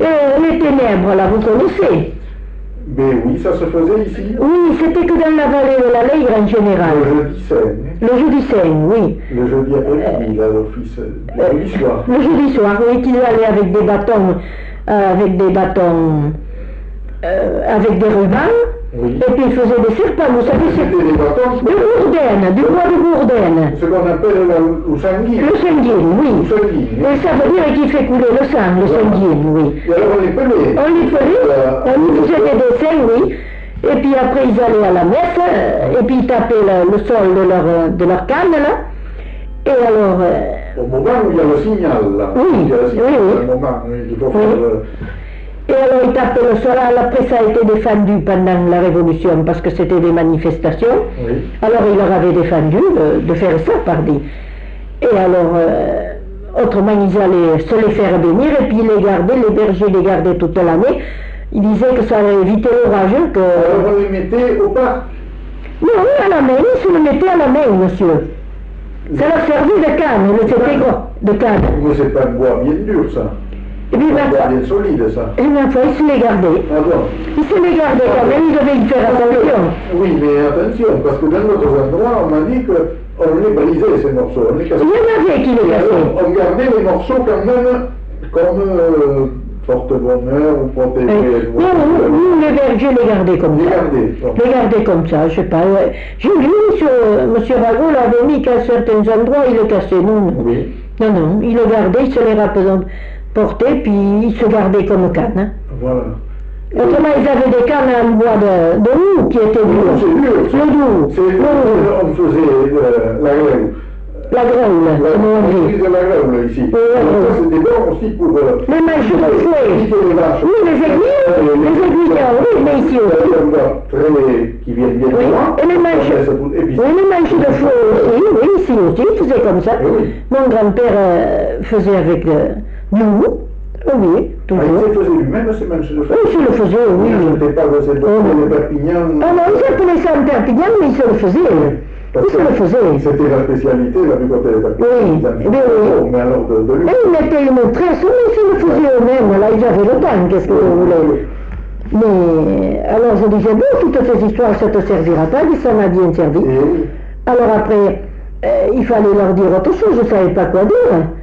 Les ténèbres, là, vous connaissez? Mais oui, ça se faisait ici. Oui, c'était que dans la vallée de la Lègre en général. Le jeudi saint. Le jeudi saint, oui. Le jeudi après-midi, là, l'office. Le jeudi soir. Le jeudi soir, oui, qu'ils allaient avec des bâtons, avec des rubans. Oui. Et puis ils faisaient des serpents, vous savez, c'est C'était des bâtons. de gourdaine, du bois de gourdaine. Ce qu'on appelle le sanguine. Le sanguine, oui. Le sanguine. Et ça veut dire qu'il fait couler le sang, le sanguine, oui. Et alors on les pelait. On les pelait, on faisait des dessins, oui. Et puis après ils allaient à la messe, et puis ils tapaient le sol de leur canne, là. Et alors... Au moment où il y a le signal, là. Oui, Il y a le signal, oui. au moment où il faut Oui. faire Et alors ils tapaient le sol, après ça a été défendu pendant la Révolution, parce que c'était des manifestations. Oui. Alors il leur avait défendu de faire ça, pardi. Et alors, autrement ils allaient se les faire bénir, et puis les garder, les bergers les gardaient toute l'année. Ils disaient que ça allait éviter l'orage, que... Alors on les mettait au parc. Non, à la main, ils se le mettaient à la main, monsieur. Ça leur servait de canne, c'était quoi? De canne. Mais c'est pas un bois bien dur, ça. Et puis, C'est un ma bois foi, bien solide, ça. ils se les gardaient. Ah bon? Ils se les gardaient quand même, ils devaient y faire attention. Oui, mais attention, parce que dans d'autres endroits, on m'a dit qu'on les brisait, ces morceaux. On les cassait. Il y en avait qui les Et alors, cassaient. on gardait les morceaux quand même comme porte-bonheur ou protégés. Nous, les bergers les gardaient comme Les ça. garder. Bon. Les gardaient comme ça, je sais pas. J'ai vu, monsieur Rago l'avait mis qu'à certains endroits, il les cassait. Non, Oui. non, il les gardait, il se les rapportait, puis il se gardait comme canne. Hein. Voilà. Autrement, ils avaient des cannes en bois de roux qui étaient dures. C'est dur. Le doux. On faisait la grève. La grêle, comme on On dit. faisait la grève ici. Oui, la Alors, ça, grêle. c'était bon aussi pour... Les manches de fouet. éviter les vaches. Oui, les aiguillons, oui, mais ici aussi. Qui viennent bien Oui, loin. et les manches. Et puis, Oui, les manches de fouet aussi, oui, ici aussi, ils faisaient comme ça. Oui. Mon grand-père faisait avec du roux, oui, il toujours. se faisait lui-même ces manches de fer. Oui, il se le faisait, oui. Il n'était pas dans cette de Perpignan. Ah non, ils appelaient ça en Perpignan, mais ils se le faisaient. Ils se le faisaient. C'était la spécialité là, du côté de Perpignan. Oui, Ils en mais faisaient oui. mais alors de lui. Et ils mettaient une tresse, mais ils se le faisaient eux-mêmes, là, ils avaient le temps, qu'est-ce que vous voulez. Mais, alors je disais, bon, toutes ces histoires, ça te servira pas, et ça m'a bien servi. Et oui. Alors après, il fallait leur dire autre chose, je ne savais pas quoi dire.